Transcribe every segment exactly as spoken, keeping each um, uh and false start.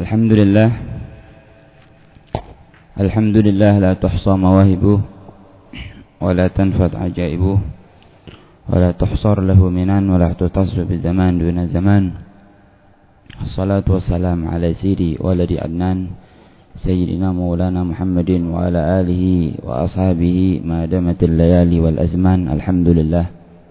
Alhamdulillah Alhamdulillah la tuhsa mawahibuh wa la tanfad ajaibuh wa la tuhsar lahu minan wa la tutasru bi zaman duna zaman. Assalatu wassalamu ala sayyidi waladi adnan sayyidina maulana Muhammadin wa ala alihi wa ashabihi ma damatil layali wal azman. Alhamdulillah,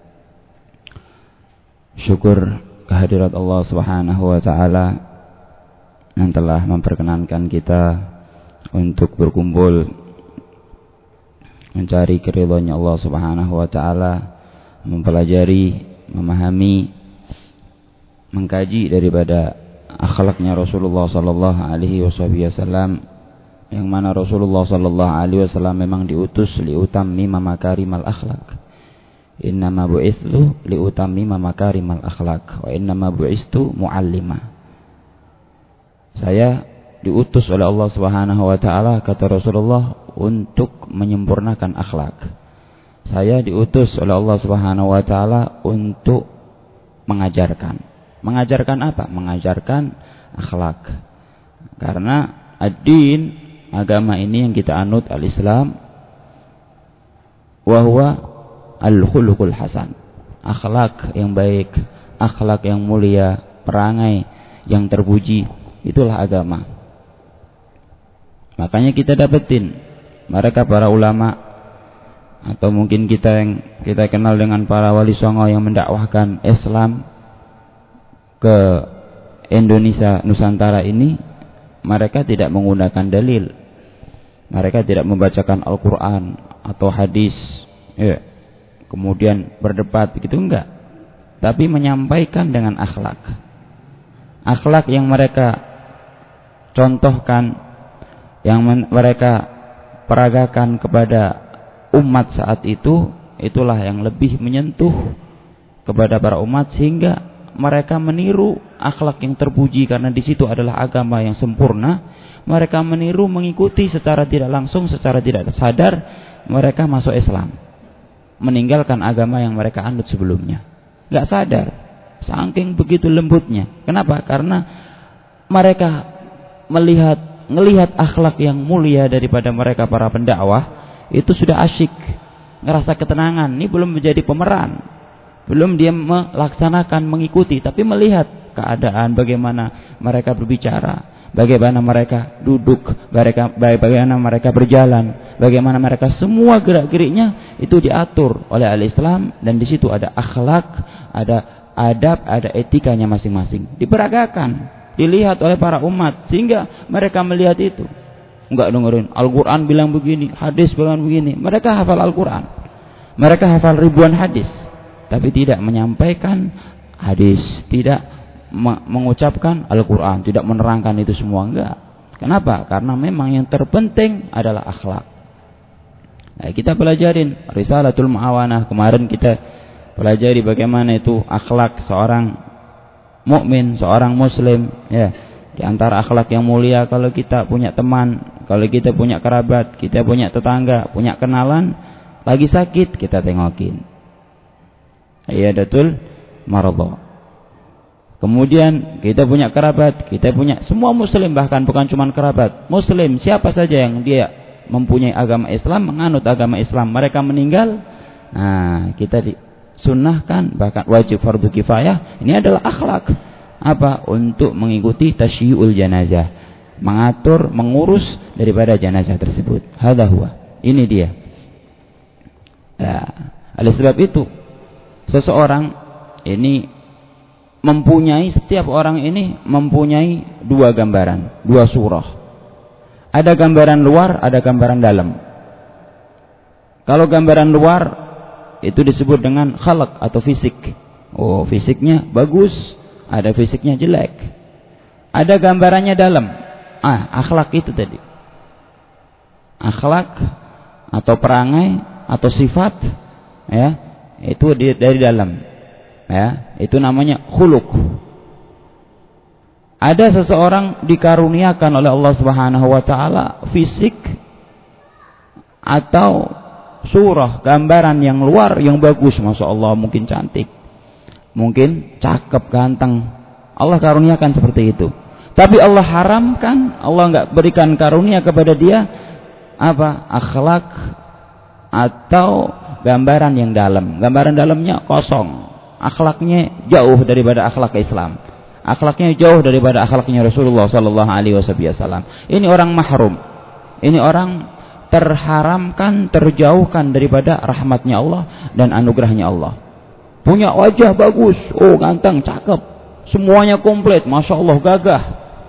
syukur kehadirat Allah Subhanahu wa taala yang telah memperkenankan kita untuk berkumpul mencari keridhaannya Allah Subhanahu wa taala, mempelajari, memahami, mengkaji daripada akhlaknya Rasulullah sallallahu alaihi wasallam, yang mana Rasulullah sallallahu alaihi wasallam memang diutus liutammima makarimal akhlak. Innama bu'itsu liutammima makarimal akhlak wa innama bu'istu muallima. Saya diutus oleh Allah Subhanahu wa taala, kata Rasulullah, untuk menyempurnakan akhlak. Saya diutus oleh Allah Subhanahu wa taala untuk mengajarkan. Mengajarkan apa? Mengajarkan akhlak. Karena ad-din, agama ini yang kita anut, al-Islam, wa huwa al-khuluqul hasan. Akhlak yang baik, akhlak yang mulia, perangai yang terpuji, itulah agama. Makanya kita dapetin mereka para ulama, atau mungkin kita yang kita kenal dengan para wali songo yang mendakwahkan Islam ke Indonesia Nusantara ini, mereka tidak menggunakan dalil, mereka tidak membacakan Al-Quran atau hadis, ya, kemudian berdebat begitu, enggak, tapi menyampaikan dengan akhlak. Akhlak yang mereka contohkan, yang mereka peragakan kepada umat saat itu, itulah yang lebih menyentuh kepada para umat, sehingga mereka meniru akhlak yang terpuji, karena di situ adalah agama yang sempurna. Mereka meniru, mengikuti secara tidak langsung, secara tidak sadar, mereka masuk Islam, meninggalkan agama yang mereka anut sebelumnya. Gak sadar, saking begitu lembutnya. Kenapa? Karena mereka melihat, melihat akhlak yang mulia daripada mereka para pendakwah, itu sudah asyik, ngerasa ketenangan. Ini belum menjadi pemeran, belum dia melaksanakan, mengikuti, tapi melihat keadaan, bagaimana mereka berbicara, bagaimana mereka duduk, mereka bagaimana mereka berjalan, bagaimana mereka semua gerak-geriknya itu diatur oleh al-Islam, dan di situ ada akhlak, ada adab, ada etikanya masing-masing, diperagakan, dilihat oleh para umat, sehingga mereka melihat itu. Enggak dengerin Al-Quran bilang begini, hadis bilang begini. Mereka hafal Al-Quran, mereka hafal ribuan hadis, tapi tidak menyampaikan hadis, tidak me- mengucapkan Al-Quran, tidak menerangkan itu semua. Enggak. Kenapa? Karena memang yang terpenting adalah akhlak. Nah, kita pelajarin Risalatul Mu'awanah kemarin, kita pelajari bagaimana itu akhlak seorang mukmin, seorang muslim, ya. Di antara akhlak yang mulia, kalau kita punya teman, kalau kita punya kerabat, kita punya tetangga, punya kenalan, lagi sakit, kita tengokin. Iyadatul maradha. Kemudian kita punya kerabat, kita punya semua muslim, bahkan bukan cuma kerabat, muslim siapa saja yang dia mempunyai agama Islam, menganut agama Islam, mereka meninggal, nah kita di sunnahkan, bahkan wajib fardu kifayah, ini adalah akhlak. Apa? Untuk mengikuti tasyiul janazah, mengatur, mengurus daripada jenazah tersebut. Hadza huwa, ini dia. Nah, oleh sebab itu seseorang ini mempunyai, setiap orang ini mempunyai dua gambaran, dua surah. Ada gambaran luar, ada gambaran dalam. Kalau gambaran luar itu disebut dengan khalaq atau fisik. Oh, fisiknya bagus, ada fisiknya jelek. Ada gambarannya dalam. Ah, akhlak itu tadi. Akhlak atau perangai atau sifat, ya, itu dari dalam. Ya, itu namanya khuluq. Ada seseorang dikaruniakan oleh Allah Subhanahu wa taala fisik atau surah, gambaran yang luar yang bagus, masya Allah, mungkin cantik, mungkin cakep, ganteng, Allah karuniakan seperti itu. Tapi Allah haramkan, Allah enggak berikan karunia kepada dia apa? Akhlak atau gambaran yang dalam. Gambaran dalamnya kosong. Akhlaknya jauh daripada akhlak Islam. Akhlaknya jauh daripada akhlaknya Rasulullah sallallahu alaihi wasallam. Ini orang mahrum. Ini orang terharamkan, terjauhkan daripada rahmatnya Allah dan anugerahnya Allah. Punya wajah bagus, oh ganteng, cakep, semuanya komplit, masya Allah, gagah.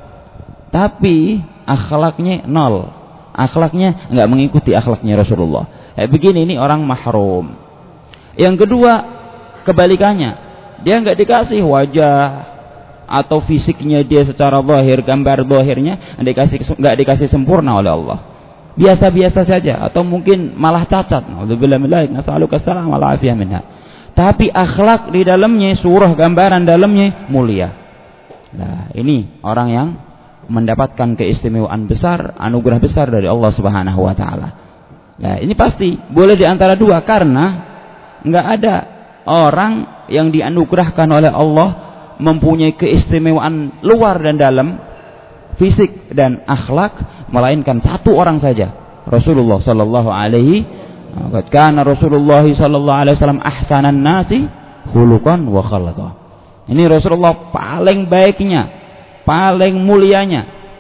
Tapi akhlaknya nol, akhlaknya nggak mengikuti akhlaknya Rasulullah. Eh, begini ini orang mahrum. Yang kedua kebalikannya, dia nggak dikasih wajah atau fisiknya dia secara zahir, gambar zahirnya nggak dikasih nggak dikasih sempurna oleh Allah. Biasa-biasa saja atau mungkin malah cacat. Alhamdulillah milaik nasalluka salam wal afiyah minha. Tapi akhlak di dalamnya, surah gambaran dalamnya mulia. Nah, ini orang yang mendapatkan keistimewaan besar, anugerah besar dari Allah Subhanahu wa taala. Nah, ini pasti boleh di antara dua karena enggak ada orang yang dianugerahkan oleh Allah mempunyai keistimewaan luar dan dalam, fisik dan akhlak, melainkan satu orang saja, Rasulullah sallallahu alaihi wasallam. Kana Rasulullah sallallahu alaihi wasallam ahsanan nasi khuluqan wa khalaqa. Ini Rasulullah paling baiknya, paling mulianya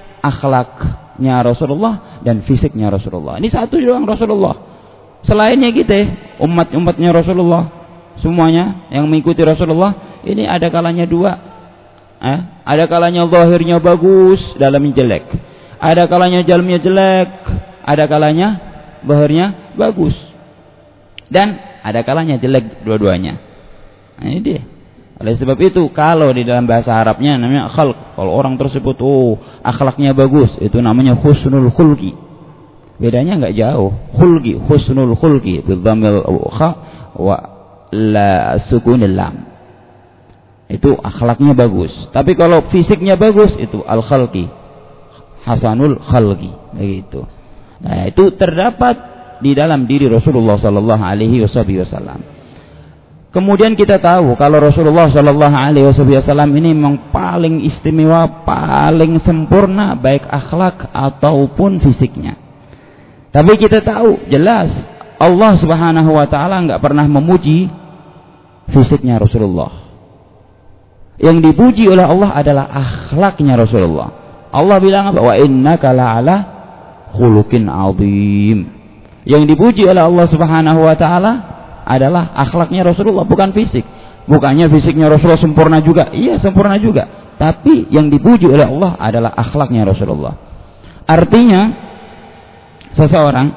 akhlaknya Rasulullah dan fisiknya Rasulullah. Ini satu doang Rasulullah. Selainnya kita umat-umatnya Rasulullah semuanya yang mengikuti Rasulullah ini ada kalanya dua. Eh, ada kalanya zahirnya bagus, dalamnya jelek. Ada kalanya dalamnya jelek, ada kalanya zahirnya bagus. Dan ada kalanya jelek dua-duanya. Nah, ini dia. Oleh sebab itu kalau di dalam bahasa Arabnya namanya khalq. Kalau orang tersebut oh akhlaknya bagus, itu namanya husnul khulqi. Bedanya enggak jauh. Khulqi, husnul khulqi bil dhammil kha wa la sukunil lam. Itu akhlaknya bagus. Tapi kalau fisiknya bagus itu al-khalqi, hasanul khalqi, begitu. Nah, itu terdapat di dalam diri Rasulullah sallallahu alaihi wasallam. Kemudian kita tahu kalau Rasulullah sallallahu alaihi wasallam ini memang paling istimewa, paling sempurna baik akhlak ataupun fisiknya. Tapi kita tahu jelas Allah Subhanahu wa taala enggak pernah memuji fisiknya Rasulullah. Yang dipuji oleh Allah adalah akhlaknya Rasulullah. Allah bilang apa? Wa innaka la'ala khuluqin 'adzim. Yang dipuji oleh Allah Subhanahu wa taala adalah akhlaknya Rasulullah, bukan fisik. Bukannya fisiknya Rasulullah sempurna juga. Iya, sempurna juga. Tapi yang dipuji oleh Allah adalah akhlaknya Rasulullah. Artinya seseorang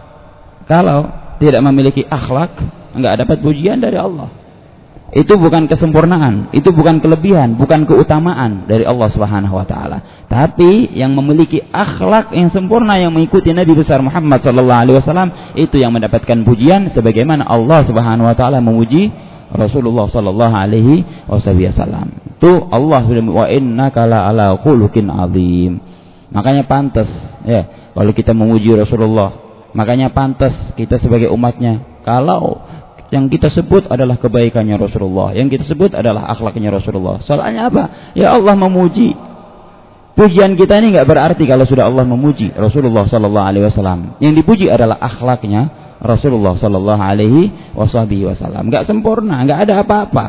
kalau tidak memiliki akhlak enggak dapat pujian dari Allah. Itu bukan kesempurnaan, itu bukan kelebihan, bukan keutamaan dari Allah Subhanahu wa taala. Tapi yang memiliki akhlak yang sempurna yang mengikuti Nabi besar Muhammad sallallahu alaihi wasallam itu yang mendapatkan pujian sebagaimana Allah Subhanahu wa taala memuji Rasulullah sallallahu alaihi wasallam. Itu Allah sudah wa innaka la ala khuluqin azim. Makanya pantas ya kalau kita memuji Rasulullah. Makanya pantas kita sebagai umatnya kalau yang kita sebut adalah kebaikannya Rasulullah, yang kita sebut adalah akhlaknya Rasulullah. Soalnya apa? Ya Allah memuji. Pujian kita ini enggak berarti kalau sudah Allah memuji Rasulullah sallallahu alaihi wasallam. Yang dipuji adalah akhlaknya Rasulullah sallallahu alaihi wasallam. Enggak sempurna, enggak ada apa-apa.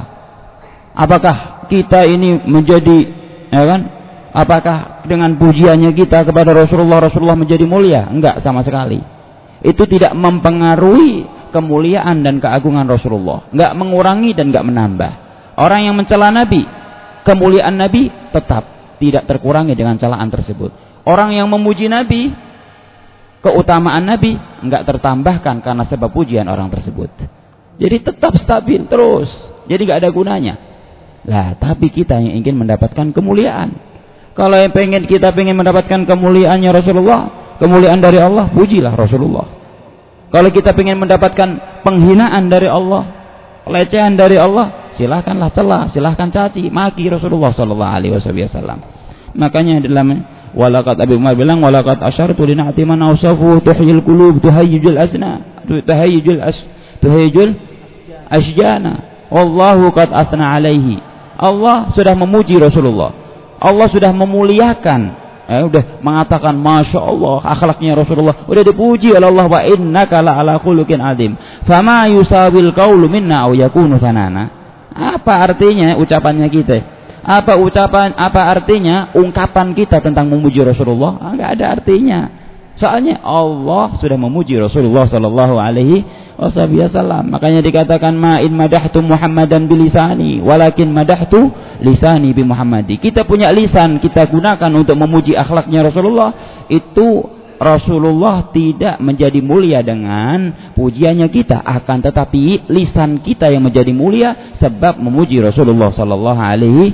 Apakah kita ini menjadi ya kan? Apakah dengan pujiannya kita kepada Rasulullah Rasulullah menjadi mulia? Enggak sama sekali. Itu tidak mempengaruhi kemuliaan dan keagungan Rasulullah, enggak mengurangi dan enggak menambah. Orang yang mencela Nabi, kemuliaan Nabi tetap tidak terkurangi dengan celaan tersebut. Orang yang memuji Nabi, keutamaan Nabi enggak tertambahkan karena sebab pujian orang tersebut. Jadi tetap stabil terus. Jadi enggak ada gunanya. Lah, tapi kita yang ingin mendapatkan kemuliaan. Kalau yang pengen kita pengen mendapatkan kemuliaannya Rasulullah, kemuliaan dari Allah, pujilah Rasulullah. Kalau kita ingin mendapatkan penghinaan dari Allah, pelecehan dari Allah, silahkanlah celah, silahkan caci, maki Rasulullah sallallahu alaihi wasallam. Makanya dalam walaqad Abi Umar bilang walaqad asyartu li na'ti man awsafu tuhyil qulub tuhayyijul asna, tuhayyijul as tuhayyijul asjana. Wallahu qad asna alaihi. Allah sudah memuji Rasulullah. Allah sudah memuliakan. Eh, udah mengatakan Masya Allah akhlaknya Rasulullah, udah dipuji oleh Allah, wa innaka la ala khuluqin azim fama yusawil qaulu minna aw yakunu thanana. Apa artinya ucapannya kita? Apa ucapan apa artinya ungkapan kita tentang memuji Rasulullah? Enggak ada artinya. Soalnya Allah sudah memuji Rasulullah sallallahu alaihi wasallam. Makanya dikatakan ma in madahtu Muhammadan bilisani walakin madahtu lisani bi Muhammadi. Kita punya lisan, kita gunakan untuk memuji akhlaknya Rasulullah. Itu Rasulullah tidak menjadi mulia dengan pujiannya kita, akan tetapi lisan kita yang menjadi mulia sebab memuji Rasulullah sallallahu alaihi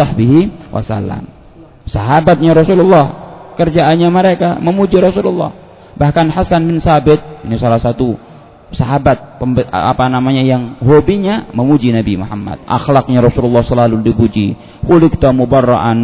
wasallam. Sahabatnya Rasulullah, kerjaannya mereka memuji Rasulullah. Bahkan Hasan bin Sabit, ini salah satu sahabat apa namanya yang hobinya memuji Nabi Muhammad. Akhlaknya Rasulullah selalu dipuji. Khuliqta mubarra'an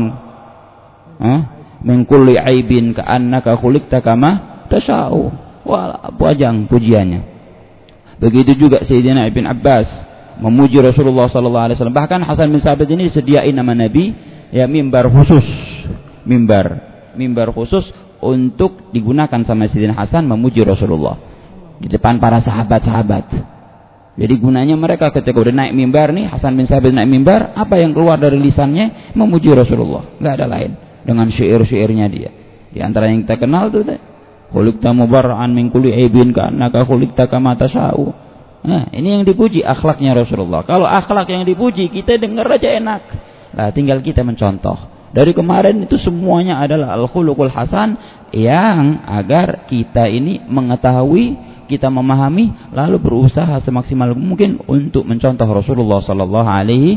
eh? min kulli aibin ka'annaka khuliqta kama tasha'u. Wah, panjang pujiannya. Begitu juga Sayyidina Ibn Abbas memuji Rasulullah sallallahu alaihi wasallam. Bahkan Hasan bin Sabit ini disediain nama Nabi ya mimbar khusus. Mimbar, mimbar khusus untuk digunakan sama Sayyidina Hasan memuji Rasulullah di depan para sahabat-sahabat. Jadi gunanya mereka ketika udah naik mimbar nih, Hasan bin Sabit naik mimbar, apa yang keluar dari lisannya memuji Rasulullah, enggak ada lain, dengan syair-syairnya dia. Di antara yang kita kenal tuh, khuliqta mubarra'an min kulli aibin ka'annaka khuliqta kama tasha'u. Nah, ini yang dipuji akhlaknya Rasulullah. Kalau akhlak yang dipuji, kita dengar aja enak. Nah, tinggal kita mencontoh. Dari kemarin itu semuanya adalah al-khuluqul hasan, yang agar kita ini mengetahui, kita memahami, lalu berusaha semaksimal mungkin untuk mencontoh Rasulullah sallallahu alaihi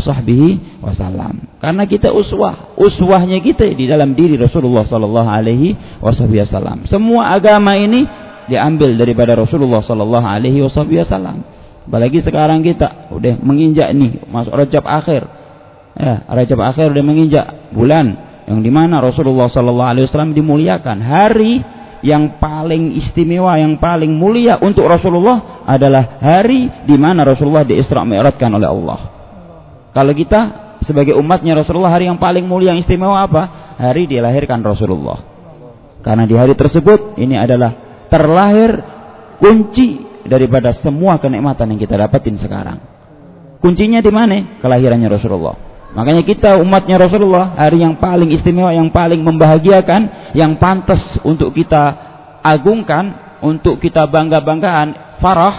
wasallam. Karena kita uswah, uswahnya kita di dalam diri Rasulullah sallallahu alaihi wasallam. Semua agama ini diambil daripada Rasulullah sallallahu alaihi wasallam. Apalagi sekarang kita udah menginjak nih masuk Rajab akhir. Ya, Rajab akhir udah menginjak bulan yang dimana Rasulullah sallallahu alaihi wasallam dimuliakan. Hari yang paling istimewa, yang paling mulia untuk Rasulullah adalah hari di mana Rasulullah di-Isra Mi'rajkan oleh Allah. Kalau kita sebagai umatnya Rasulullah, hari yang paling mulia, yang istimewa apa? Hari dilahirkan Rasulullah. Karena di hari tersebut ini adalah terlahir kunci daripada semua kenikmatan yang kita dapatin sekarang. Kuncinya di mana? Kelahirannya Rasulullah. Makanya kita umatnya Rasulullah, hari yang paling istimewa, yang paling membahagiakan, yang pantas untuk kita agungkan, untuk kita bangga-banggaan, farah,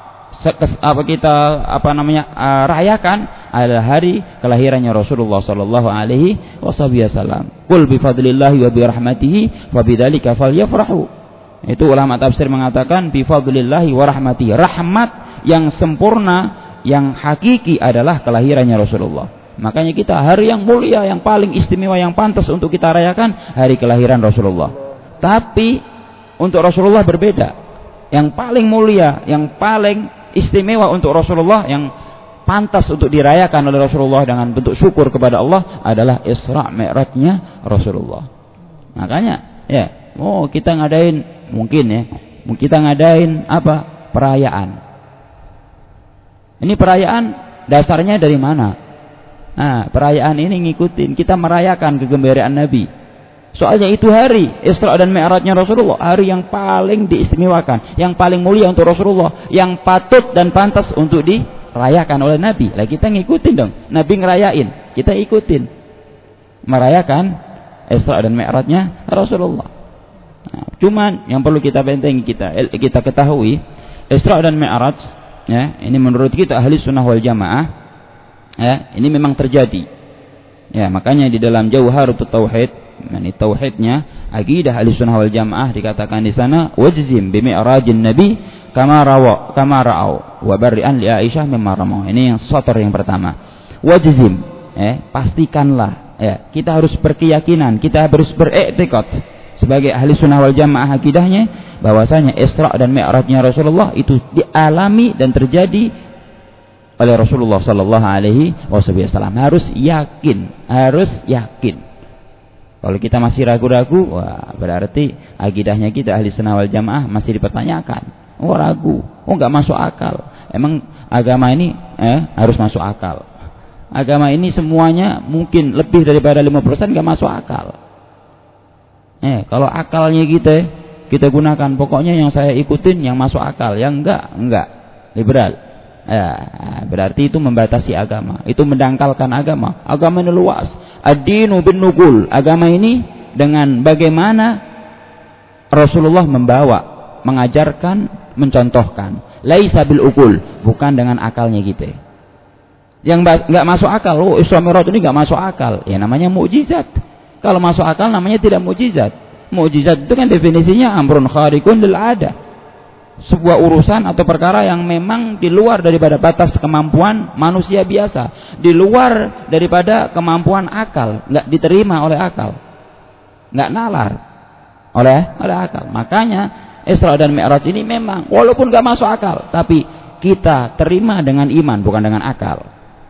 apa kita apa namanya uh, rayakan adalah hari kelahirannya Rasulullah sallallahu alaihi wasallam. Qul bi fadlillahi wa bi rahmatihi wa bidzalika falyafrahu. Itu ulama tafsir mengatakan bi fadlillahi wa rahmatihi. Rahmat yang sempurna, yang hakiki adalah kelahirannya Rasulullah. Makanya kita hari yang mulia, yang paling istimewa, yang pantas untuk kita rayakan hari kelahiran Rasulullah. Tapi untuk Rasulullah berbeda. Yang paling mulia, yang paling istimewa untuk Rasulullah, yang pantas untuk dirayakan oleh Rasulullah dengan bentuk syukur kepada Allah adalah Isra Mi'rajnya Rasulullah. Makanya ya, oh kita ngadain mungkin ya, kita ngadain apa? Perayaan. Ini perayaan dasarnya dari mana? Nah, perayaan ini ngikutin, kita merayakan kegembiraan Nabi. Soalnya itu hari Isra dan Mi'rajnya Rasulullah, hari yang paling diistimewakan, yang paling mulia untuk Rasulullah, yang patut dan pantas untuk dirayakan oleh Nabi. Lah kita ngikutin dong, Nabi ngerayain, kita ikutin. Merayakan Isra dan Mi'rajnya Rasulullah. Nah, cuman yang perlu kita bentengi, kita kita ketahui, Isra dan Mi'raj ya, ini menurut kita ahli sunnah wal jamaah ya, ini memang terjadi. Ya, makanya di dalam Jauharatut Tauhid, yakni tauhidnya akidah ahli sunnah wal jamaah dikatakan di sana wajzim bi mi'rajin nabi kama rawa kama ra'au wa barri'an li Aisyah mimma ramau. Ini yang satar yang pertama. Wajzim, eh pastikanlah ya, kita harus berkeyakinan, kita harus beriktikad sebagai ahli sunnah wal jamaah akidahnya bahwasanya Isra dan Mi'rajnya Rasulullah itu dialami dan terjadi oleh Rasulullah sallallahu alaihi wasallam. Harus yakin, harus yakin. Kalau kita masih ragu-ragu, wah berarti akidahnya kita ahli sunnah wal jamaah masih dipertanyakan. Oh ragu, oh enggak masuk akal. Emang agama ini eh, harus masuk akal. Agama ini semuanya mungkin lebih daripada lima puluh persen enggak masuk akal. Eh, kalau akalnya kita kita gunakan, pokoknya yang saya ikutin yang masuk akal, yang enggak enggak liberal. Ya, berarti itu membatasi agama, itu mendangkalkan agama. Agama ini luas. Ad-dinu bin nukul. Agama ini dengan bagaimana Rasulullah membawa, mengajarkan, mencontohkan. Laisa bil ukul, bukan dengan akalnya kita. Yang enggak masuk akal, oh Isra Mi'raj ini enggak masuk akal, ya namanya mukjizat. Kalau masuk akal namanya tidak mukjizat. Mukjizat itu kan definisinya amrun khariqun lil ada. Sebuah urusan atau perkara yang memang di luar daripada batas kemampuan manusia biasa, di luar daripada kemampuan akal, enggak diterima oleh akal. Enggak nalar oleh oleh akal. Makanya Isra dan Mi'raj ini memang walaupun enggak masuk akal, tapi kita terima dengan iman, bukan dengan akal.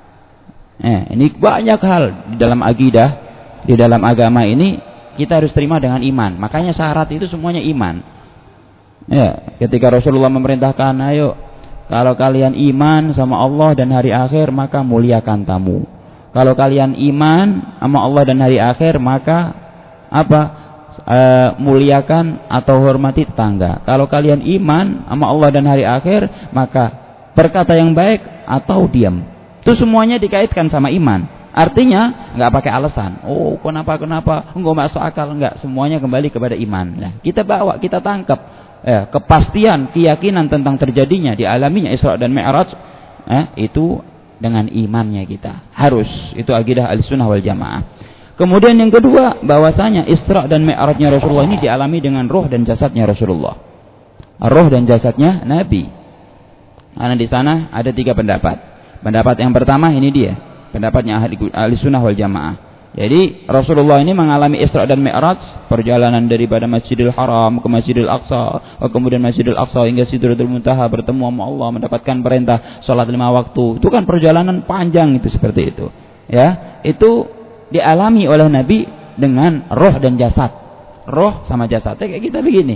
Eh, ini banyak hal di dalam akidah, di dalam agama ini kita harus terima dengan iman. Makanya syarat itu semuanya iman. Ya, ketika Rasulullah memerintahkan, ayo kalau kalian iman sama Allah dan hari akhir, maka muliakan tamu. Kalau kalian iman sama Allah dan hari akhir, maka apa? E, muliakan atau hormati tetangga. Kalau kalian iman sama Allah dan hari akhir, maka berkata yang baik atau diam. Itu semuanya dikaitkan sama iman. Artinya nggak pakai alasan. Oh, kenapa kenapa? Enggak masuk akal, enggak. Semuanya kembali kepada iman. Nah, kita bawa, kita tangkap eh, kepastian, keyakinan tentang terjadinya, dialaminya Isra dan Mi'raj, eh, itu dengan imannya kita. Harus. Itu akidah Ahlussunnah wal Jamaah. Kemudian yang kedua, bahwasanya Isra dan Mi'rajnya Rasulullah ini dialami dengan roh dan jasadnya Rasulullah. Roh dan jasadnya Nabi. Karena di sana ada tiga pendapat. Pendapat yang pertama ini dia, pendapatnya Ahlussunnah wal Jamaah. Jadi Rasulullah ini mengalami Isra dan Mi'raj, perjalanan daripada Masjidil Haram ke Masjidil Aqsa, kemudian Masjidil Aqsa hingga Sidratul Muntaha, bertemu sama Allah, mendapatkan perintah salat lima waktu. Itu kan perjalanan panjang itu, seperti itu. Ya, itu dialami oleh Nabi dengan roh dan jasad. Roh sama jasadnya kayak kita begini.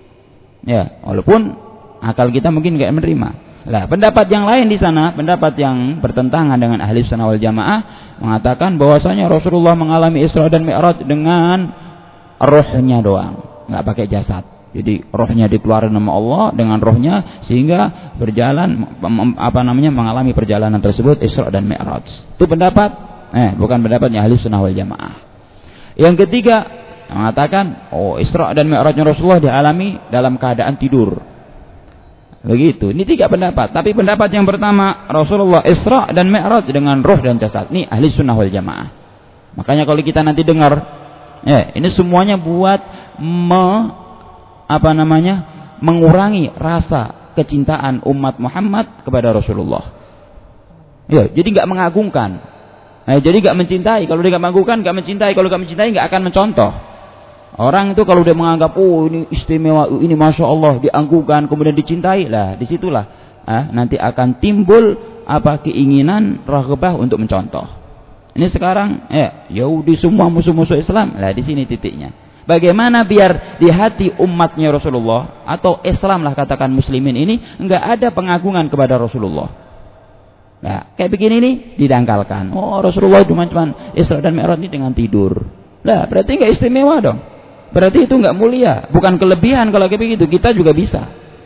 Ya, walaupun akal kita mungkin enggak menerima. Nah, pendapat yang lain di sana, pendapat yang bertentangan dengan Ahlussunnah wal Jamaah, mengatakan bahwasanya Rasulullah mengalami Isra dan Mi'raj dengan rohnya doang, nggak pakai jasad. Jadi rohnya dikeluarkan sama Allah dengan rohnya, sehingga berjalan apa namanya mengalami perjalanan tersebut Isra dan Mi'raj. Itu pendapat, eh bukan pendapatnya Ahlussunnah wal Jamaah. Yang ketiga mengatakan, oh Isra dan Mi'rajnya Rasulullah dialami dalam keadaan tidur. Begitu. Ini tiga pendapat. Tapi pendapat yang pertama, Rasulullah Isra dan Mi'raj dengan roh dan jasad. Ini Ahlussunnah wal Jamaah. Makanya kalau kita nanti dengar, ya, ini semuanya buat me, apa namanya, mengurangi rasa kecintaan umat Muhammad kepada Rasulullah. Ya, jadi enggak mengagungkan. Nah, jadi enggak mencintai. Kalau dia enggak mengagungkan, enggak mencintai. Kalau enggak mencintai, enggak akan mencontoh. Orang itu kalau dia menganggap, oh ini istimewa, ini Masya Allah, dianggungkan, kemudian dicintai, lah disitulah ah, nanti akan timbul apa keinginan, raghbah untuk mencontoh. Ini sekarang, ya Yahudi semua musuh-musuh Islam, lah di sini titiknya. Bagaimana biar di hati umatnya Rasulullah, atau Islam lah katakan muslimin ini, enggak ada pengagungan kepada Rasulullah. Nah, kayak begini nih, didangkalkan. Oh Rasulullah cuma cuma Isra dan Mi'raj ini dengan tidur. Lah berarti enggak istimewa dong. Berarti itu enggak mulia, bukan kelebihan. Kalau kayak begitu kita juga bisa,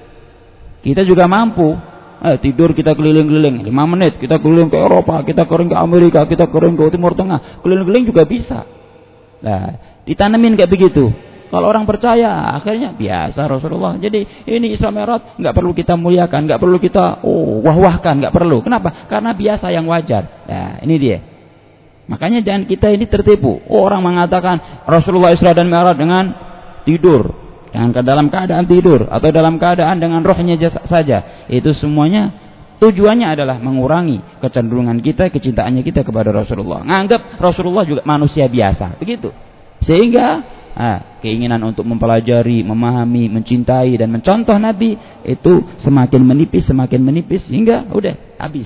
kita juga mampu. Eh, tidur kita keliling-keliling lima menit, kita keliling ke Eropa, kita keliling ke Amerika, kita keliling ke Timur Tengah, keliling-keliling juga bisa. Nah, ditanamin kayak begitu. Kalau orang percaya, akhirnya biasa Rasulullah. Jadi ini Isra Mi'raj enggak perlu kita muliakan, enggak perlu kita oh wah-wahkan, enggak perlu. Kenapa? Karena biasa yang wajar. Nah, ini dia. Makanya jangan kita ini tertipu. Oh, orang mengatakan Rasulullah Isra dan Mi'raj dengan tidur, dengan dalam keadaan tidur atau dalam keadaan dengan rohnya saja. Itu semuanya tujuannya adalah mengurangi kecenderungan kita, kecintaannya kita kepada Rasulullah. Nganggap Rasulullah juga manusia biasa, begitu. Sehingga ah, keinginan untuk mempelajari, memahami, mencintai dan mencontoh Nabi itu semakin menipis, semakin menipis hingga udah habis.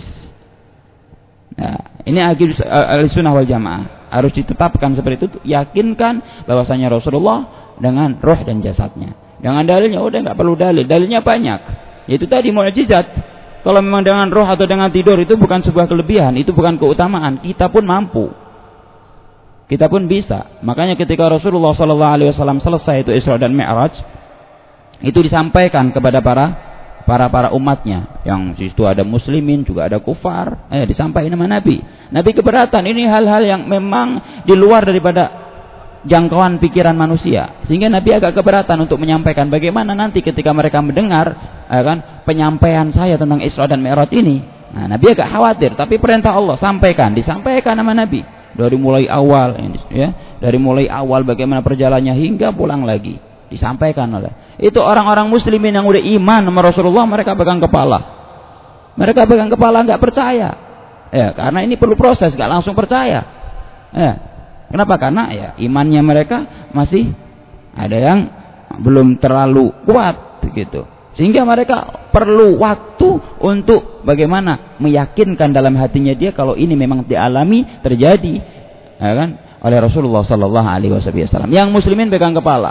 Nah, ini Ahlussunnah wal Jamaah harus ditetapkan seperti itu. Yakinkan bahwasanya Rasulullah dengan roh dan jasadnya. Dengan dalilnya udah nggak perlu dalil. Dalilnya banyak. Yaitu tadi mukjizat. Kalau memang dengan roh atau dengan tidur itu bukan sebuah kelebihan, itu bukan keutamaan. Kita pun mampu. Kita pun bisa. Makanya ketika Rasulullah sallallahu alaihi wasallam selesai itu Isra dan Mi'raj, itu disampaikan kepada para para para umatnya. Yang di situ ada muslimin, juga ada kufar. Eh disampaikan sama Nabi. Nabi keberatan. Ini hal-hal yang memang di luar daripada jangkauan pikiran manusia. Sehingga Nabi agak keberatan untuk menyampaikan bagaimana nanti ketika mereka mendengar eh, kan penyampaian saya tentang Isra dan Mi'raj ini. Nah, Nabi agak khawatir, tapi perintah Allah sampaikan, disampaikan sama Nabi. Dari mulai awal ya, dari mulai awal bagaimana perjalanannya hingga pulang lagi disampaikan oleh itu orang-orang muslimin yang udah iman sama Rasulullah. Mereka pegang kepala, mereka pegang kepala nggak percaya ya, karena ini perlu proses, nggak langsung percaya ya. Kenapa? Karena ya imannya mereka masih ada yang belum terlalu kuat gitu, sehingga mereka perlu waktu untuk bagaimana meyakinkan dalam hatinya dia kalau ini memang dialami terjadi ya kan oleh Rasulullah sallallahu alaihi wasallam. Yang muslimin pegang kepala,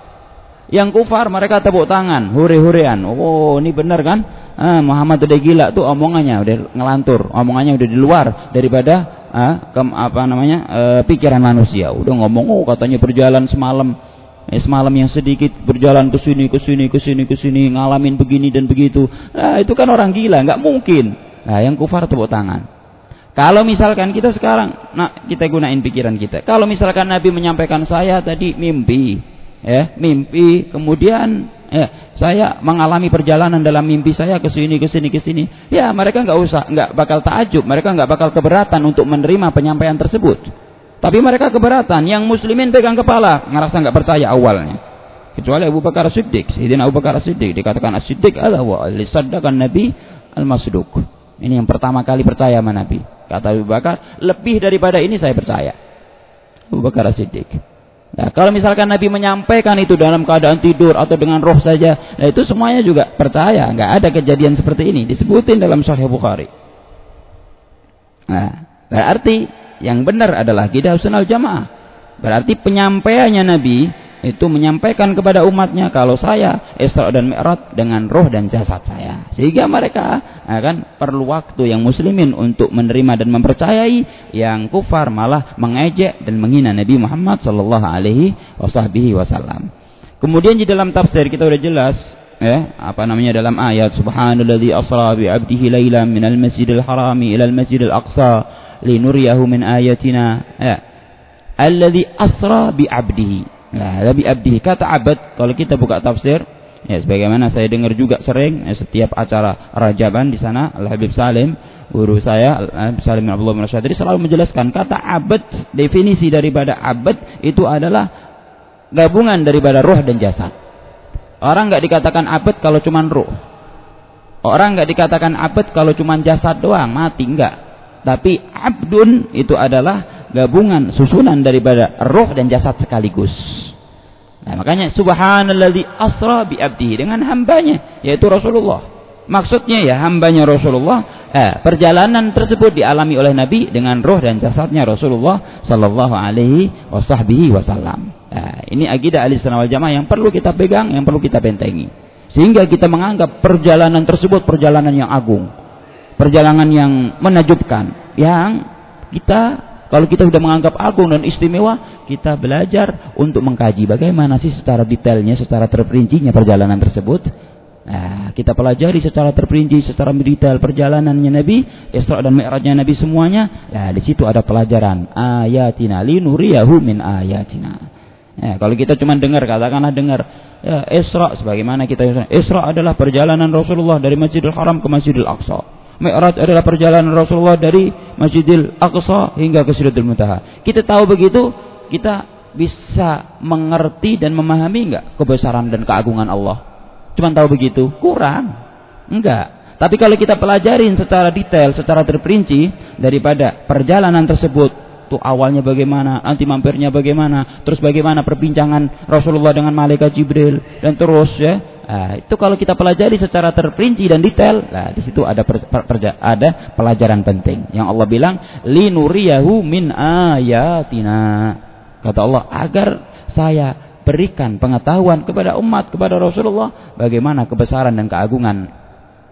yang kufar mereka tepuk tangan, hore-horean. Oh ini benar kan? Ah, Muhammad udah gila tuh omongannya, udah ngelantur, omongannya udah di luar daripada ah, ke, apa namanya eh, pikiran manusia. Udah ngomong oh katanya berjalan semalam. Eh, semalam yang sedikit berjalan ke sini ke sini ke sini ke sini ngalamin begini dan begitu. Nah, itu kan orang gila, nggak mungkin. Nah, yang kufar tepuk tangan. Kalau misalkan kita sekarang, nah kita gunain pikiran kita. Kalau misalkan Nabi menyampaikan saya tadi mimpi, ya mimpi, kemudian ya saya mengalami perjalanan dalam mimpi saya ke sini ke sini ke sini. Ya mereka nggak usah, nggak bakal takjub, mereka nggak bakal keberatan untuk menerima penyampaian tersebut. Tapi mereka keberatan. Yang muslimin pegang kepala, ngerasa nggak percaya awalnya. Kecuali Abu Bakar As-Siddiq. Sayyidina Abu Bakar As-Siddiq dikatakan As-Siddiq adalah wa lisaddaqan Nabi al-Masduq. Ini yang pertama kali percaya sama Nabi. Kata Abu Bakar, lebih daripada ini saya percaya. Abu Bakar As-Siddiq. Nah, kalau misalkan Nabi menyampaikan itu dalam keadaan tidur atau dengan roh saja, nah itu semuanya juga percaya. Nggak ada kejadian seperti ini. Disebutin dalam Sahih Bukhari. Nah, berarti yang benar adalah akidah Ahlussunnah wal Jamaah. Berarti penyampaiannya Nabi itu menyampaikan kepada umatnya kalau saya Isra dan Mi'raj dengan roh dan jasad saya. Sehingga mereka akan perlu waktu yang muslimin untuk menerima dan mempercayai, yang kufar malah mengejek dan menghina Nabi Muhammad sallallahu alaihi wasallam. Kemudian di dalam tafsir kita sudah jelas ya, apa namanya dalam ayat subhanalladzi asra bi 'abdihi lailan minal masjidil harami ilal masjidil aqsa linuriyahu min ayatina ya alladzi asra bi 'abdihi. Nah, bi 'abdihi kata abad kalau kita buka tafsir ya, sebagaimana saya dengar juga sering ya, setiap acara Rajaban di sana Al Habib Salim guru saya Al Habib Salim bin Abdullah bin Rasyadri selalu menjelaskan kata abad, definisi daripada abad itu adalah gabungan daripada roh dan jasad. Orang enggak dikatakan abad kalau cuman roh. Orang enggak dikatakan abad kalau cuman jasad doang, mati enggak. Tapi abdun itu adalah gabungan susunan daripada roh dan jasad sekaligus. Nah, makanya subhanalladzi asra bi 'abdihi, dengan hambanya yaitu Rasulullah. Maksudnya ya hambanya Rasulullah, eh, perjalanan tersebut dialami oleh Nabi dengan roh dan jasadnya Rasulullah sallallahu alaihi wasallam. Nah, ini akidah Ahlussunnah wal Jamaah yang perlu kita pegang, yang perlu kita bentengi. Sehingga kita menganggap perjalanan tersebut perjalanan yang agung. Perjalanan yang menakjubkan, yang kita kalau kita sudah menganggap agung dan istimewa, kita belajar untuk mengkaji bagaimana sih secara detailnya, secara terperincinya perjalanan tersebut. Nah, kita pelajari secara terperinci, secara detail perjalanannya Nabi, Isra dan Mi'rajnya Nabi semuanya. Nah, di situ ada pelajaran ayatina linuriyahu min ayatina. Ya, kalau kita cuma dengar, katakanlah dengar ya, Isra, sebagaimana kita Isra adalah perjalanan Rasulullah dari Masjidil Haram ke Masjidil Aqsa. Mi'raj adalah perjalanan Rasulullah dari Masjidil Aqsa hingga ke Sidratul Muntaha. Kita tahu begitu, kita bisa mengerti dan memahami enggak kebesaran dan keagungan Allah? Cuma tahu begitu? Kurang. Enggak. Tapi kalau kita pelajarin secara detail, secara terperinci daripada perjalanan tersebut, tuh awalnya bagaimana, nanti mampirnya bagaimana, terus bagaimana perbincangan Rasulullah dengan malaikat Jibril, dan terus ya. Nah, itu kalau kita pelajari secara terperinci dan detail, nah di situ ada per, per, per, ada pelajaran penting yang Allah bilang linuriyahu min ayatina. Kata Allah, agar saya berikan pengetahuan kepada umat, kepada Rasulullah bagaimana kebesaran dan keagungan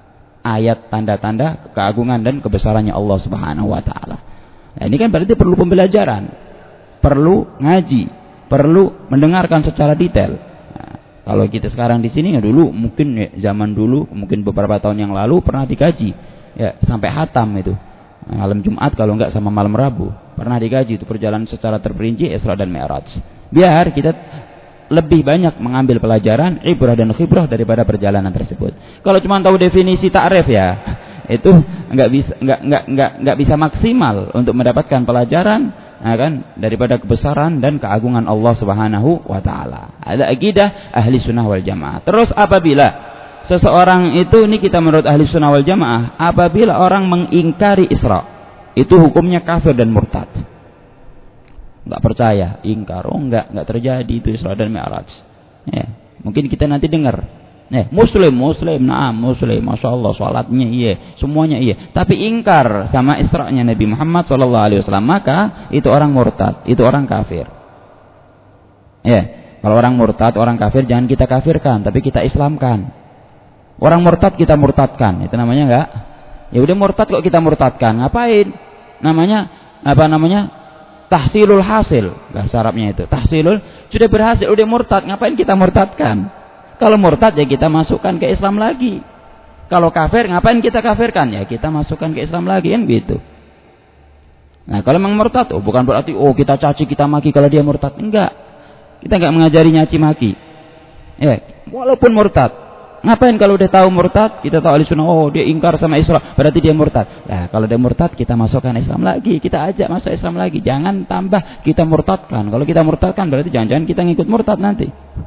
ayat tanda-tanda keagungan dan kebesarannya Allah Subhanahu wa taala. Nah, ini kan berarti perlu pembelajaran, perlu ngaji, perlu mendengarkan secara detail. Nah, kalau kita sekarang di sini ya dulu mungkin ya, zaman dulu mungkin beberapa tahun yang lalu pernah dikaji ya sampai hatam itu. Malam Jumat kalau enggak sama malam Rabu pernah dikaji itu perjalanan secara terperinci Isra dan Mi'raj. Biar kita lebih banyak mengambil pelajaran, ibrah dan khibrah daripada perjalanan tersebut. Kalau cuma tahu definisi ta'rif ya, itu enggak bisa enggak enggak enggak enggak bisa maksimal untuk mendapatkan pelajaran ya kan daripada kebesaran dan keagungan Allah Subhanahu wa taala. Ada akidah ahli sunnah wal jamaah. Terus apabila seseorang itu, ini kita menurut ahli sunnah wal jamaah, apabila orang mengingkari Isra, itu hukumnya kafir dan murtad. Enggak percaya, ingkar, oh enggak, enggak terjadi itu Isra dan Mi'raj. Ya, mungkin kita nanti dengar, ya, muslim, muslim, naam, muslim, masya Allah, salatnya iya, semuanya iya. Tapi ingkar sama Isra-nya Nabi Muhammad Shallallahu Alaihi Wasallam, maka itu orang murtad, itu orang kafir. Ya, kalau orang murtad, orang kafir jangan kita kafirkan, tapi kita Islamkan. Orang murtad kita murtadkan, itu namanya enggak? Ya udah murtad kok kita murtadkan, ngapain? Namanya apa namanya? Tahsilul hasil, bahasa Arabnya itu. Tahsilul, sudah berhasil, udah murtad, ngapain kita murtadkan? Kalau murtad ya kita masukkan ke Islam lagi. Kalau kafir, ngapain kita kafirkan? Ya kita masukkan ke Islam lagi, kan gitu. Nah kalau memang murtad, oh bukan berarti oh kita caci, kita maki kalau dia murtad. Enggak. Kita enggak mengajari nyaci maki. Ya, walaupun murtad. Ngapain kalau udah tahu murtad, kita tahu ahli sunnah, oh dia ingkar sama Isra, berarti dia murtad. Nah kalau dia murtad, kita masukkan Islam lagi, kita ajak masuk Islam lagi. Jangan tambah kita murtadkan. Kalau kita murtadkan berarti jangan-jangan kita ngikut murtad nanti.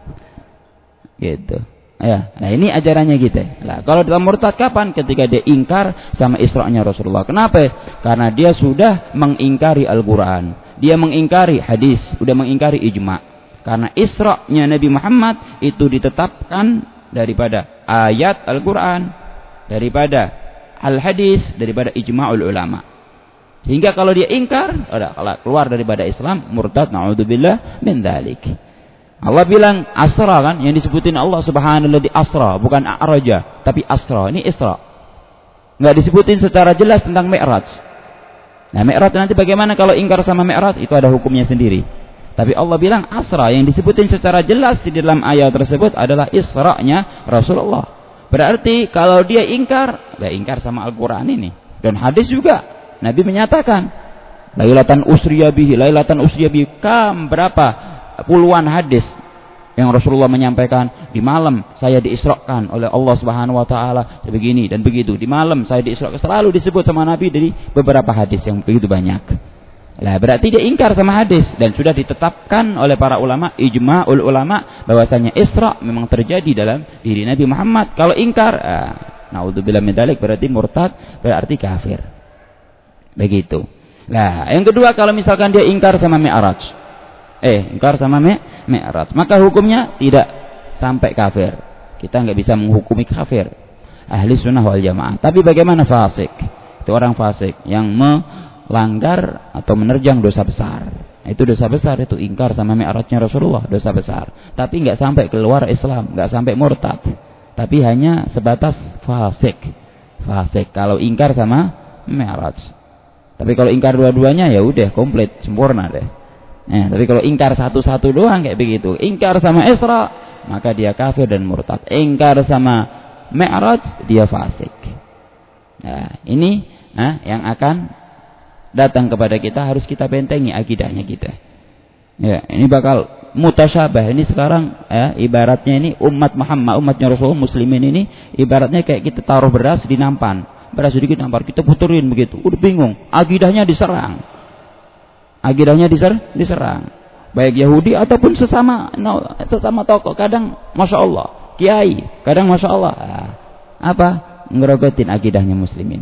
Gitu. Ya, nah ini ajarannya kita. Nah, kalau dia murtad kapan? Ketika dia ingkar sama Isra-nya Rasulullah. Kenapa? Karena dia sudah mengingkari Al-Quran, dia mengingkari hadis, sudah mengingkari ijma. Karena Isra-nya Nabi Muhammad itu ditetapkan daripada ayat Al-Quran, daripada Al-Hadis, daripada ijma'ul ulama. Sehingga kalau dia ingkar, udah keluar daripada Islam, murtad, na'udzubillah min dzalik. Allah bilang asra kan, yang disebutin Allah Subhanahu wa taala asra, bukan a'raja, tapi asra. Ini Isra. Enggak disebutin secara jelas tentang Mi'raj. Nah, Mi'raj nanti bagaimana kalau ingkar sama Mi'raj? Itu ada hukumnya sendiri. Tapi Allah bilang asra, yang disebutin secara jelas di dalam ayat tersebut adalah Isra-nya Rasulullah. Berarti kalau dia ingkar, dia ingkar sama Al-Quran ini. Dan hadis juga, Nabi menyatakan, Lailatan usriya bihi, Lailatan usriya bihi, kam berapa puluhan hadis yang Rasulullah menyampaikan, di malam saya diisrakan oleh Allah Subhanahu wa taala begini dan begitu. Di malam saya diisrakan, selalu disebut sama Nabi dari beberapa hadis yang begitu banyak. Lah berarti dia ingkar sama hadis, dan sudah ditetapkan oleh para ulama, ijma'ul ulama, bahwasanya Isra memang terjadi dalam diri Nabi Muhammad. Kalau ingkar, ah, naudzubillah min dzalik, berarti murtad, berarti kafir. Begitu. Nah, yang kedua kalau misalkan dia ingkar sama Mi'raj. Eh, ingkar sama Mi'raj, maka hukumnya tidak sampai kafir. Kita enggak bisa menghukumi kafir. Ahli sunnah wal jamaah. Tapi bagaimana fasik? Itu orang fasik yang me langgar atau menerjang dosa besar. Itu dosa besar, itu ingkar sama Mi'rajnya Rasulullah, dosa besar. Tapi enggak sampai keluar Islam, enggak sampai murtad. Tapi hanya sebatas fasik. Fasik kalau ingkar sama Mi'raj. Tapi kalau ingkar dua-duanya ya udah komplit, sempurna deh. Nah, tapi kalau ingkar satu-satu doang kayak begitu, ingkar sama Isra, maka dia kafir dan murtad. Ingkar sama Mi'raj, dia fasik. Nah, ini nah, yang akan datang kepada kita, harus kita bentengi akidahnya kita. Ya, ini bakal mutasyabah. Ini sekarang ya, ibaratnya ini umat Muhammad, umatnya Rasulullah, muslimin ini ibaratnya kayak kita taruh beras di nampan. Beras sedikit nampar, kita puterin begitu. Udah bingung, akidahnya diserang. Akidahnya diser, diserang. Baik Yahudi ataupun sesama no, sesama tokoh. Kadang Masya Allah, kiai, kadang Masya Allah. Ah, apa? Ngerogotin akidahnya muslimin.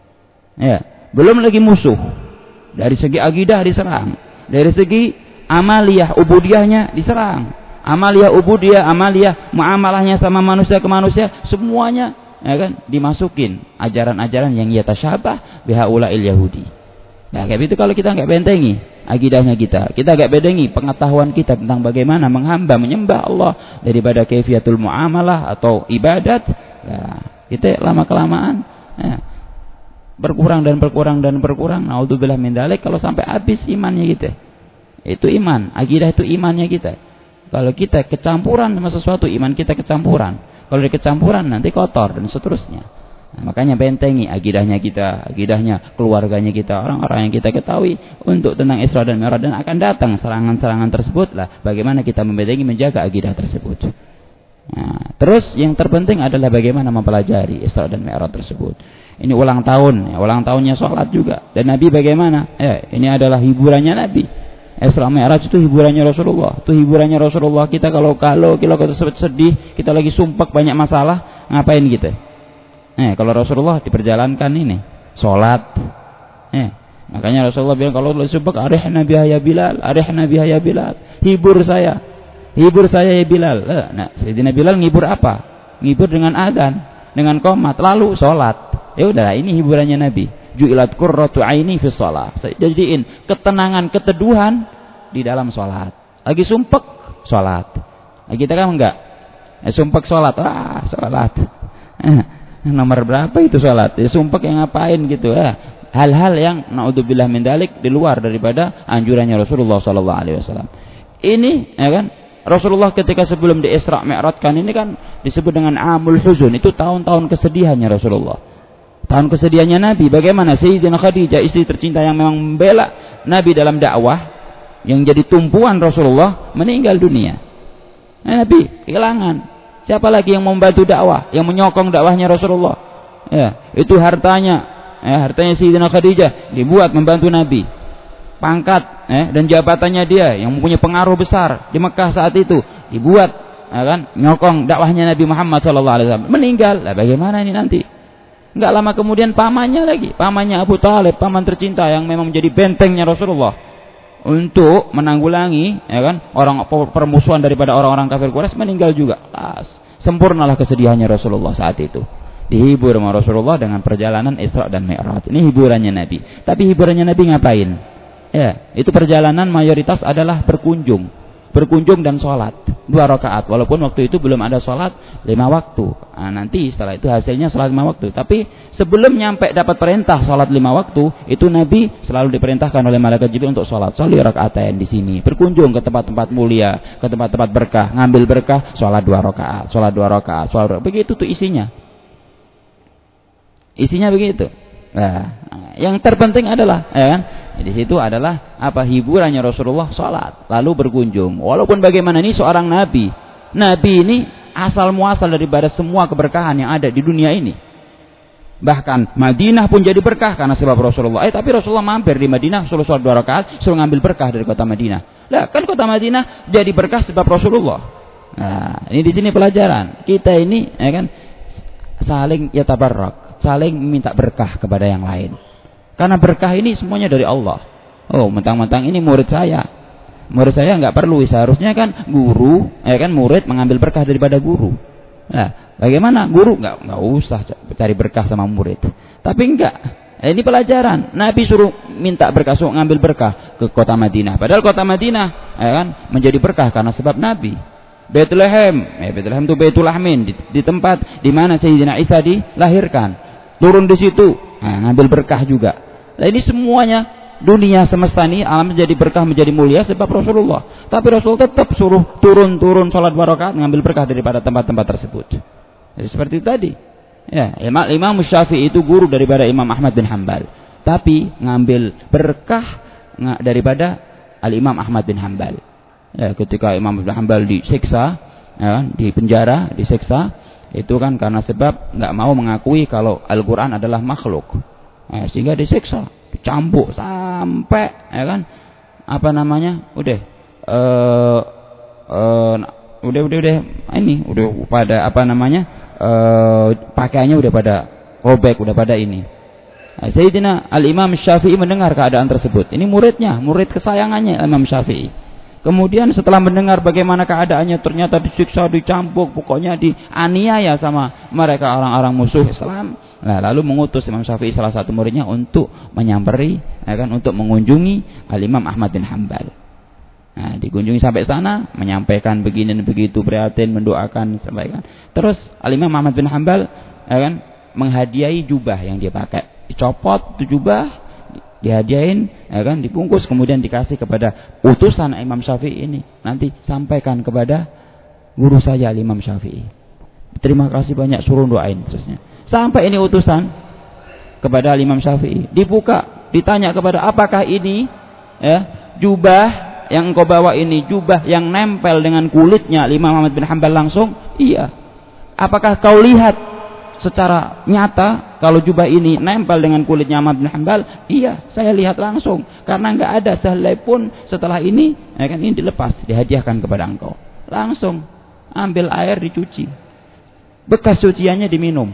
Ya. Belum lagi musuh. Dari segi akidah diserang. Dari segi amaliyah ubudiyahnya diserang. Amaliyah ubudiyah, amaliyah muamalahnya sama manusia ke manusia, semuanya ya kan dimasukin ajaran-ajaran yang yatasyabah bihaula'il yahudi. Nah, kayak itu kalau kita enggak bentengi akidahnya kita, kita enggak bentengi pengetahuan kita tentang bagaimana menghamba menyembah Allah daripada kaifiatul muamalah atau ibadat, nah, Kita lama-kelamaan ya, berkurang dan berkurang dan berkurang. Naudzubillah min dzalik, kalau sampai habis imannya kita. Itu iman, akidah itu imannya kita. Kalau kita kecampuran sama sesuatu, iman kita kecampuran. Kalau dia kecampuran nanti kotor dan seterusnya. Nah, makanya bentengi akidahnya kita, akidahnya keluarganya kita, orang-orang yang kita ketahui untuk tentang Isra dan Mi'raj, dan akan datang serangan-serangan tersebut lah. Bagaimana kita membentengi, menjaga akidah tersebut. Nah, terus yang terpenting adalah bagaimana mempelajari Isra dan Mi'raj tersebut. Ini ulang tahun, ya, ulang tahunnya sholat juga. Dan Nabi bagaimana? Ya, ini adalah hiburannya Nabi. Isra Mi'raj itu hiburannya Rasulullah. Itu hiburannya Rasulullah. Kita kalau kalau kita sedih, kita lagi sumpek banyak masalah, ngapain kita? Eh, kalau Rasulullah diperjalankan ini sholat. Eh, makanya Rasulullah bilang kalau sumpek, arihna biha ya Bilal, arihna biha ya Bilal. Hibur saya, hibur saya ya Bilal. Eh, nah, Sayyidina Bilal ngibur apa? Ngibur dengan adzan, dengan qomat, lalu sholat. Ya udah, ini hiburannya Nabi. Ju'ilat qurratu aini fi shalah. Jadiin ketenangan, keteduhan di dalam sholat. Lagi sumpek, sholat. Nah, kita kan enggak. Eh, sumpek sholat, ah, sholat. Eh, nomor berapa itu sholat? Ya, sumpek yang ngapain gitu ya? Hal-hal yang naudzubillah min dzalik di luar daripada anjurannya Rasulullah sallallahu alaihi wasallam. Ini ya kan, Rasulullah ketika sebelum di Isra Mi'rajkan ini kan disebut dengan amul huzun, itu tahun-tahun kesedihannya Rasulullah. Tahun kesedihannya Nabi. Bagaimana Sayyidina Khadijah, istri tercinta yang memang membela Nabi dalam dakwah, yang jadi tumpuan Rasulullah, meninggal dunia. Nabi kehilangan. Siapa lagi yang membantu dakwah, yang menyokong dakwahnya Rasulullah? Ya, itu hartanya, ya, hartanya Sayyidina Khadijah dibuat membantu Nabi. Pangkat, ya, dan jabatannya dia yang mempunyai pengaruh besar di Mekah saat itu dibuat, ya kan, menyokong dakwahnya Nabi Muhammad sallallahu alaihi wasallam. Meninggal, lah bagaimana ini nanti? Enggak lama kemudian pamannya lagi, pamannya Abu Thalib, paman tercinta yang memang menjadi bentengnya Rasulullah untuk menanggulangi, ya kan, orang permusuhan daripada orang-orang kafir Quraisy, meninggal juga. Las, sempurnalah kesedihannya Rasulullah saat itu. Dihibur sama Rasulullah dengan perjalanan Isra dan Mi'raj. Ini hiburannya Nabi. Tapi hiburannya Nabi ngapain? Ya, itu perjalanan mayoritas adalah berkunjung, berkunjung dan sholat dua rakaat. Walaupun waktu itu belum ada sholat lima waktu. Nah, nanti setelah itu hasilnya sholat lima waktu. Tapi sebelum nyampe dapat perintah sholat lima waktu, itu Nabi selalu diperintahkan oleh malaikat Jibril untuk sholat. Sholli rakaatain di sini, berkunjung ke tempat-tempat mulia, ke tempat-tempat berkah, ngambil berkah, sholat dua rakaat, sholat dua rakaat, sholat. Begitu tuh isinya. Isinya begitu. Nah, yang terpenting adalah, ya kan, di situ adalah apa, hiburannya Rasulullah sholat, lalu berkunjung. Walaupun bagaimana, ini seorang nabi. Nabi ini asal muasal daripada semua keberkahan yang ada di dunia ini. Bahkan Madinah pun jadi berkah karena sebab Rasulullah. Eh tapi Rasulullah mampir di Madinah, suruh sholat dua rakaat, suruh ngambil berkah dari kota Madinah. Lah kan kota Madinah jadi berkah sebab Rasulullah. Nah, ini di sini pelajaran. Kita ini, ya kan, saling yatabarrak, saling minta berkah kepada yang lain. Karena berkah ini semuanya dari Allah. Oh, mentang-mentang ini murid saya. Murid saya enggak perlu, seharusnya kan guru, ya kan, murid mengambil berkah daripada guru. Nah, bagaimana? Guru enggak enggak usah cari berkah sama murid. Tapi enggak. Ini pelajaran. Nabi suruh minta berkah, suruh ngambil berkah ke kota Madinah. Padahal kota Madinah, ya kan, menjadi berkah karena sebab Nabi. Bethlehem, eh Bethlehem itu Baitul Lahmin, di, di tempat di mana Sayyidina Isa dilahirkan. Turun di situ, nah, ngambil berkah juga. Nah, ini semuanya dunia semesta ini alam menjadi berkah, menjadi mulia sebab Rasulullah. Tapi Rasul tetap suruh turun-turun sholat dua rakaat, ngambil berkah daripada tempat-tempat tersebut. Jadi seperti itu tadi. Ya, Imam, Imam Syafi'i itu guru daripada Imam Ahmad bin Hanbal. Tapi ngambil berkah daripada Al-Imam Ahmad bin Hanbal. Ya, ketika Imam bin Hanbal disiksa, ya, di penjara, disiksa, itu kan karena sebab nggak mau mengakui kalau Al-Quran adalah makhluk. Nah, sehingga disiksa, dicambuk sampai, ya kan, apa namanya, udah, uh, uh, udah, udah, udah, ini, udah pada apa namanya, uh, pakaiannya udah pada robek, udah pada ini. Nah, Sayyidina Al-Imam Syafi'i mendengar keadaan tersebut. Ini muridnya, murid kesayangannya Imam Syafi'i. Kemudian setelah mendengar bagaimana keadaannya, ternyata disiksa, dicambuk, pokoknya dianiaya sama mereka orang-orang musuh Islam. Nah, lalu mengutus Imam Syafi'i salah satu muridnya untuk menyamperi, ya kan, untuk mengunjungi Al-Imam Ahmad bin Hanbal. Nah, dikunjungi sampai sana, menyampaikan begini dan begitu, prihatin, mendoakan, sampaikan. Terus Al-Imam Ahmad bin Hanbal ya kan, menghadiahi jubah yang dia pakai. Dicopot itu jubah, dihadiahin, ya kan, dibungkus, kemudian dikasih kepada utusan Imam Syafi'i ini. Nanti sampaikan kepada guru saya Imam Syafi'i. Terima kasih banyak, suruh doain terusnya. Sampai ini utusan kepada Imam Syafi'i, dibuka, ditanya kepada apakah ini ya jubah yang engkau bawa ini jubah yang nempel dengan kulitnya Imam Ahmad bin Hanbal langsung? Iya. Apakah kau lihat secara nyata kalau jubah ini nempel dengan kulitnya Ahmad bin Hanbal? Iya, saya lihat langsung. Karena enggak ada sehelai pun setelah ini, ya kan, ini dilepas, dihadiahkan kepada engkau. Langsung ambil air dicuci. Bekas cuciannya diminum.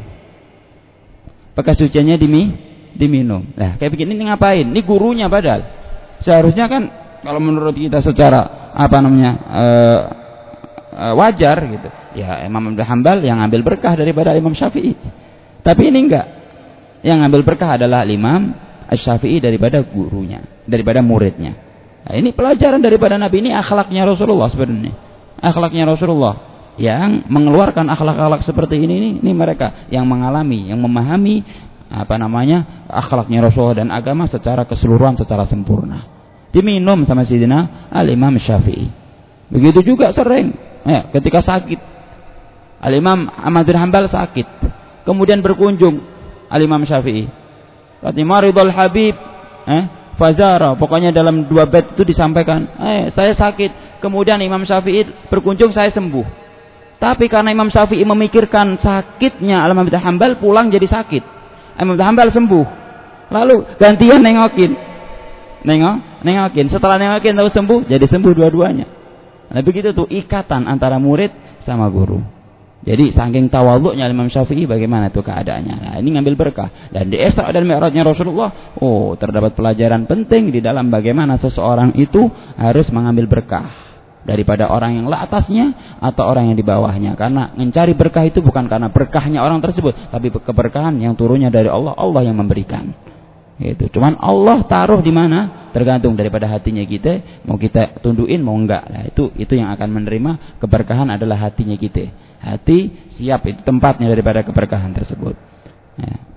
Bekas cuciannya dimi, diminum. Nah, kayak begini ini ngapain? Ini gurunya padahal. Seharusnya kan kalau menurut kita secara apa namanya e, e, wajar gitu. Ya Imam Ahmad bin Hanbal yang ambil berkah daripada Imam Syafi'i. Tapi ini enggak. Yang ambil berkah adalah Imam Syafi'i daripada gurunya, daripada muridnya. Nah, ini pelajaran daripada Nabi, ini akhlaknya Rasulullah sebenarnya. Akhlaknya Rasulullah. Yang mengeluarkan akhlak-akhlak seperti ini, ini ini mereka yang mengalami, yang memahami apa namanya akhlaknya Rasulullah dan agama secara keseluruhan, secara sempurna. Diminum sama Sayyidina Al-Imam Syafi'i. Begitu juga sering ya, ketika sakit Al-Imam Ahmad bin Hanbal sakit, kemudian berkunjung Al-Imam Syafi'i. Maridul Habib eh Fazara, pokoknya dalam dua bait itu disampaikan, eh saya sakit, kemudian Imam Syafi'i berkunjung, saya sembuh. Tapi karena Imam Syafi'i memikirkan sakitnya Al-Imam bin Hanbal, pulang jadi sakit. Imam bin Hanbal sembuh. Lalu gantian nengokin. Nengok, nengokin. Setelah nengokin tahu sembuh, jadi sembuh dua-duanya. Nah, begitu tuh ikatan antara murid sama guru. Jadi saking tawadhu'nya Imam Syafi'i, bagaimana tuh keadaannya. Nah, ini ngambil berkah. Dan di Isra dan Mi'rajnya Rasulullah, oh, terdapat pelajaran penting di dalam bagaimana seseorang itu harus mengambil berkah daripada orang yang la atasnya atau orang yang di bawahnya. Karena mencari berkah itu bukan karena berkahnya orang tersebut, tapi keberkahan yang turunnya dari Allah, Allah yang memberikan. Itu. Cuman Allah taruh di mana tergantung daripada hatinya kita, mau kita tundukin mau enggak. Nah, itu itu yang akan menerima keberkahan adalah hatinya kita. Hati siap, itu tempatnya daripada keberkahan tersebut. Ya.